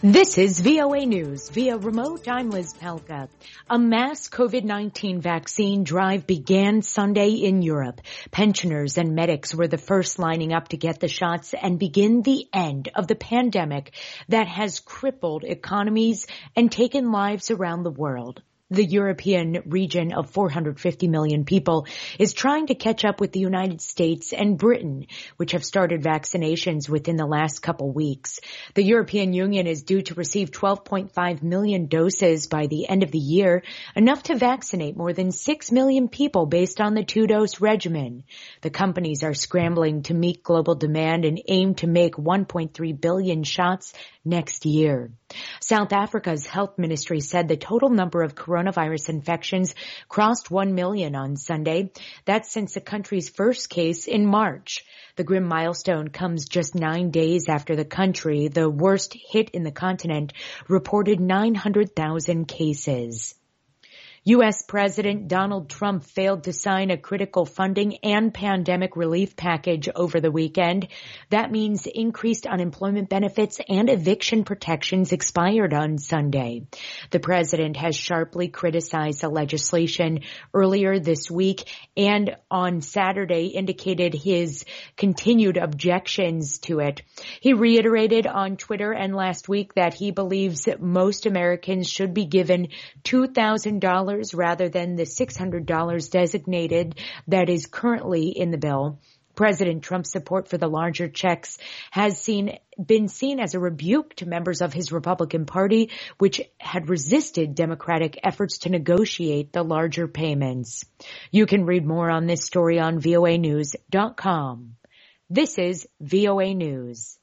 This is VOA News. Via remote, I'm Liz Pelka. A mass COVID-19 vaccine drive began Sunday in Europe. Pensioners and medics were the first lining up to get the shots and begin the end of the pandemic that has crippled economies and taken lives around the world. The European region of 450 million people is trying to catch up with the United States and Britain, which have started vaccinations within the last couple weeks. The European Union is due to receive 12.5 million doses by the end of the year, enough to vaccinate more than 6 million people based on the two-dose regimen. The companies are scrambling to meet global demand and aim to make 1.3 billion shots next year. South Africa's health ministry said the total number of coronavirus infections crossed 1 million on Sunday. That's since the country's first case in March. The grim milestone comes just 9 days after the country, the worst hit in the continent, reported 900,000 cases. U.S. President Donald Trump failed to sign a critical funding and pandemic relief package over the weekend. That means increased unemployment benefits and eviction protections expired on Sunday. The president has sharply criticized the legislation earlier this week and on Saturday indicated his continued objections to it. He reiterated on Twitter and last week that he believes that most Americans should be given $2,000 rather than the $600 designated that is currently in the bill. President Trump's support for the larger checks has been seen as a rebuke to members of his Republican Party, which had resisted Democratic efforts to negotiate the larger payments. You can read more on this story on voanews.com. This is VOA News.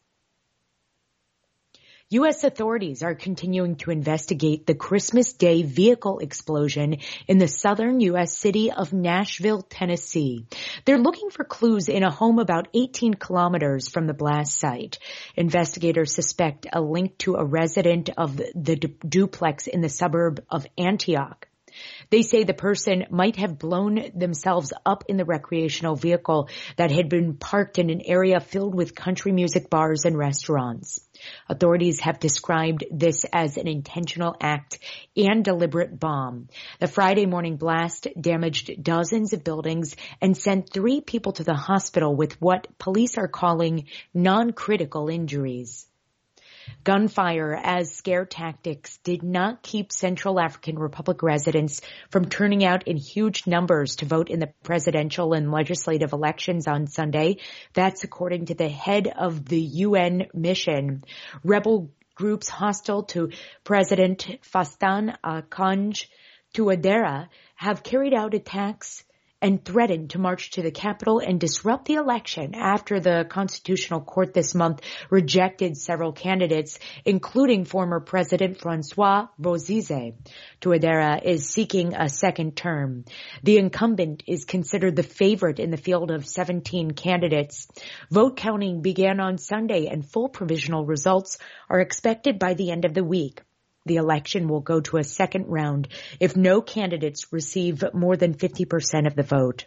U.S. authorities are continuing to investigate the Christmas Day vehicle explosion in the southern U.S. city of Nashville, Tennessee. They're looking for clues in a home about 18 kilometers from the blast site. Investigators suspect a link to a resident of the duplex in the suburb of Antioch. They say the person might have blown themselves up in the recreational vehicle that had been parked in an area filled with country music bars and restaurants. Authorities have described this as an intentional act and deliberate bomb. The Friday morning blast damaged dozens of buildings and sent 3 people to the hospital with what police are calling non-critical injuries. Gunfire as scare tactics did not keep Central African Republic residents from turning out in huge numbers to vote in the presidential and legislative elections on Sunday. That's according to the head of the UN mission. Rebel groups hostile to President Faustin Archange Touadera have carried out attacks and threatened to march to the Capitol and disrupt the election after the Constitutional Court this month rejected several candidates, including former President Francois Bozize. Touadera is seeking a second term. The incumbent is considered the favorite in the field of 17 candidates. Vote counting began on Sunday, and full provisional results are expected by the end of the week. The election will go to a second round if no candidates receive more than 50% of the vote.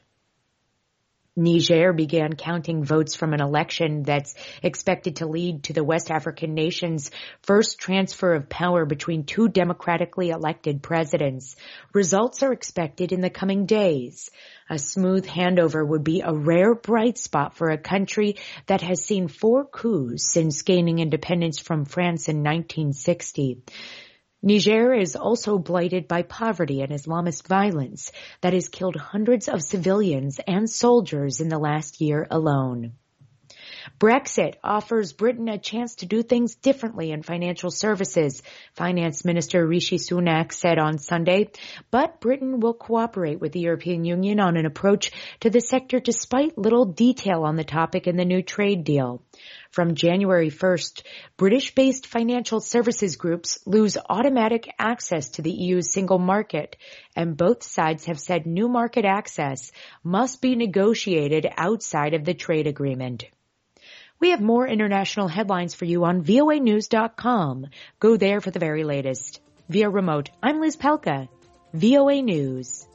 Niger began counting votes from an election that's expected to lead to the West African nation's first transfer of power between 2 democratically elected presidents. Results are expected in the coming days. A smooth handover would be a rare bright spot for a country that has seen 4 coups since gaining independence from France in 1960. Niger is also blighted by poverty and Islamist violence that has killed hundreds of civilians and soldiers in the last year alone. Brexit offers Britain a chance to do things differently in financial services, Finance Minister Rishi Sunak said on Sunday, but Britain will cooperate with the European Union on an approach to the sector despite little detail on the topic in the new trade deal. From January 1st, British-based financial services groups lose automatic access to the EU's single market, and both sides have said new market access must be negotiated outside of the trade agreement. We have more international headlines for you on voanews.com. Go there for the very latest. Via remote, I'm Liz Pelka, VOA News.